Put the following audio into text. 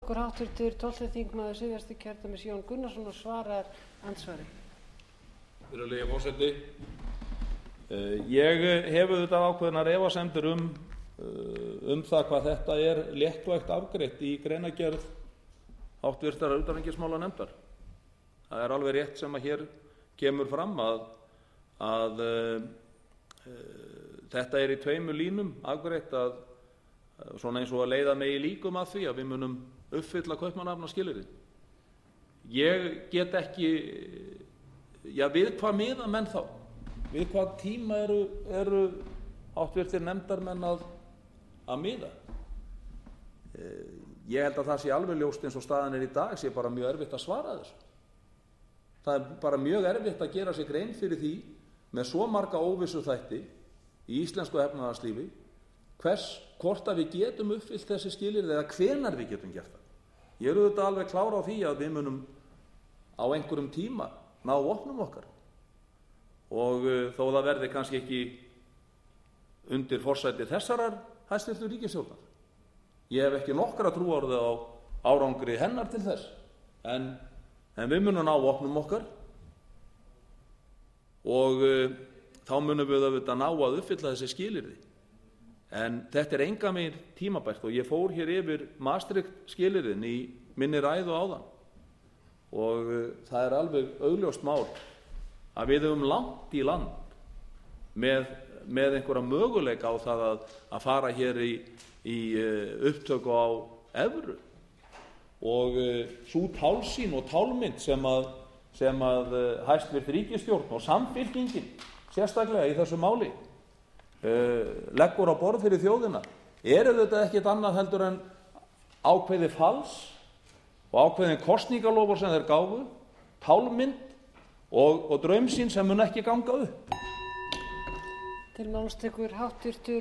Háttvirtur 12. þingmaður Suðvesturkjördæmis Jón Gunnarsson og svarar andsvari. Virðulegi forseti, ég hef auðvitað ákveðnar efasemdir það hvað þetta er léttvægt afgreitt í greinargerð háttvirtrar utanríkismálanefndar. Það er alveg rétt sem að hér kemur fram að þetta er í 2 línum afgreitt, að svona eins og að leiða megi líkum að því að við munum uppfylla kaupmannahafnarskilyrði. Ég get ekki, við hvað miða menn þá? Við hvað tíma eru háttvirtir nefndarmenn að miða? Ég held að það sé alveg ljóst eins og staðan er í dag, sé bara mjög erfitt að svara þessu. Það er bara mjög erfitt að gera sér grein fyrir því með svo marga óvissuþætti í íslensku efnahagslífi hvort að við getum uppfyllt þessi skilyrði eða hvenær við getum gert það. Ég er auðvitað alveg klár á því að við munum á einhverjum tíma ná vopnum okkar, og þó það verði kannski ekki undir forsæti þessarar hæstvirtu ríkisstjórnar. Ég hef ekki nokkra trúarðu á árangri hennar til þess, en við munum ná vopnum okkar og þá munum við auðvitað ná að uppfylla þessi skilyrði. En þetta er engan veginn tímabært, og ég fór hér yfir Maastricht skilyrðin í minni ræðu áðan, og það er alveg augljóst mál að við höfum langt í land með einhverja möguleika á það að fara hér í upptöku á evru, og sú tálsýn og tálmynd sem að hæstvirt ríkisstjórn og Samfylkingin sérstaklega í þessu máli leggur á borð fyrir þjóðina þetta ekkert annað heldur en ákveðið fals og ákveðin kosningaloforð sem þeir gáfu, tálmynd og draumsýn sem mun ekki ganga upp. Til máls tekur háttvirtur